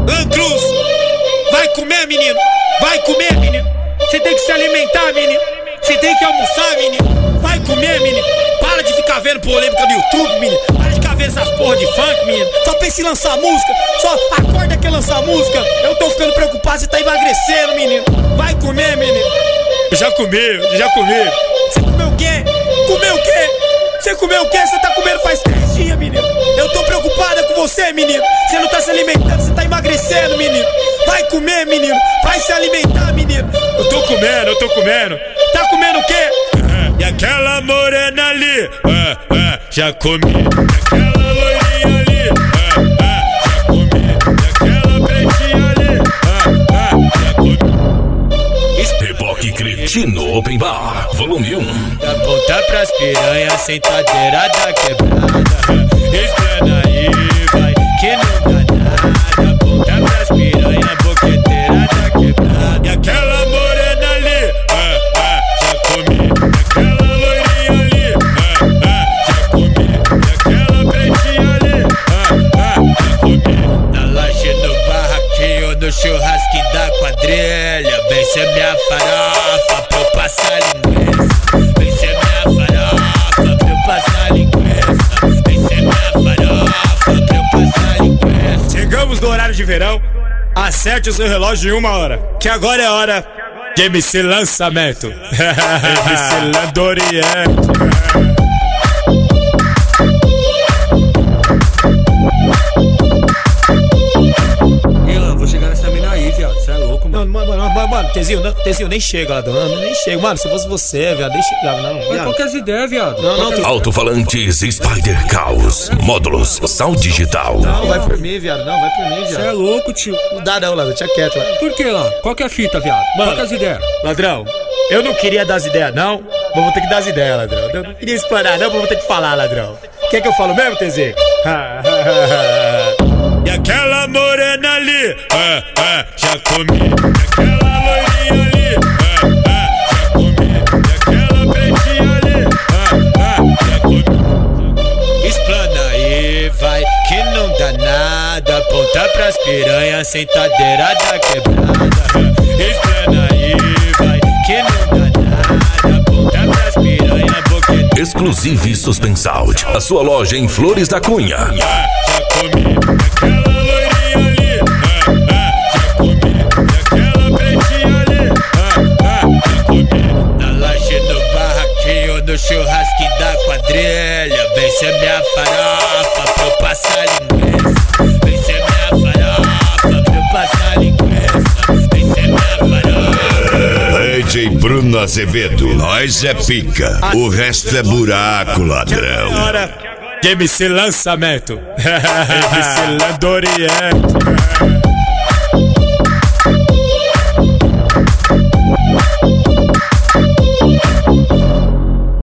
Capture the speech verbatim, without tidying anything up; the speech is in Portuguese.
Andrus, vai comer, menino. Vai comer, menino. Você tem que se alimentar, menino. Você tem que almoçar, menino. Vai comer, menino. Para de ficar vendo polêmica no YouTube, menino. Para de ficar vendo essas porra de funk, menino. Só pensa em lançar música. Só acorda que é lançar música. Eu tô ficando preocupado, você tá emagrecendo, menino. Vai comer, menino. Já comeu, já comeu. Você comeu o quê? Comeu o quê? Você comeu o quê? Você tá comendo faz três dias, menino. Eu tô preocupada com você, menino. Você não tá se alimentando, você tá emagrecendo, menino. Vai comer, menino. Vai se alimentar, menino. Eu tô comendo, eu tô comendo. Tá comendo o quê? E aquela morena ali, ah, ah, já comi. E aquela loirinha ali, ah, ah, já comi. E aquela pretinha ali, ah, ah, já comi. Reboque Cretino Open Bar, volume um. Da ponta pras piranha, sentadeira da quebrada. Explana aí, vai, que não dá nada. Ponta pras piranha, boqueteira da quebrada. E aquela morena ali, ah, ah, já comi. Aquela loirinha ali, ah, ah, já comi. E aquela pretinha ali, ah, ah, já comi. Na laje, no barraquinho, no churrasquinho da quadrilha. Vem ser minha farofa pra eu passar linguiça. Vem ser minha farofa pra eu passar linguiça. Vem ser minha farofa pra eu passar linguiça. Chegamos no horário de verão. Acerte o seu relógio em uma hora, que agora é hora de M C Lançamento. M C Landoriente. Vou chegar nessa mina aí, viado. Você é louco, mano. Mano, mano, mano, mano, Tezinho, não, Tezinho, nem chega, ladrão. Não, nem chega, mano. Se fosse você, viado, nem chegava, não. Mas qual que é as ideias, viado? Não, não, tu... Alto-falantes Spider Caos, módulos, sound digital. Não, vai por mim, viado. Não, vai por mim, viado. Você é louco, tio. Não dá não, ladrão. Tinha quieto lá. Por que lá? Qual que é a fita, viado? Mano, qual que é as ideias? Ladrão, eu não queria dar as ideias, não. Mas vou ter que dar as ideias, ladrão. Eu não queria explanar, não, mas vou ter que falar, ladrão. Quer que eu falo mesmo, Tezinho? E aquela morena ali, ah, ah, já comi. E aquela loirinha ali, ah, ah, já comi. E aquela pretinha ali, ah, ah, já comi. Explana aí, vai, que não dá nada. Ponta pras piranha, sentadeira da quebrada. Explana aí, vai, que não dá nada. Ponta pras piranha, boquete. Exclusive Suspensound, a sua loja em Flores da Cunha. Ah, já comi. Aquela loirinha ali, ah, ah, já comi. E aquela pretinha ali, ah, ah, já comi. Na laje, no barraquinho, no churrasquinho da quadrilha. Vem ser minha farofa pra eu passar linguiça. Vem ser minha farofa pra eu passar linguiça. Vem ser minha farofa. D J Bruno Azevedo, nós é pica, o resto é buraco, ladrão. De M C Lançamento. M C Landoriente.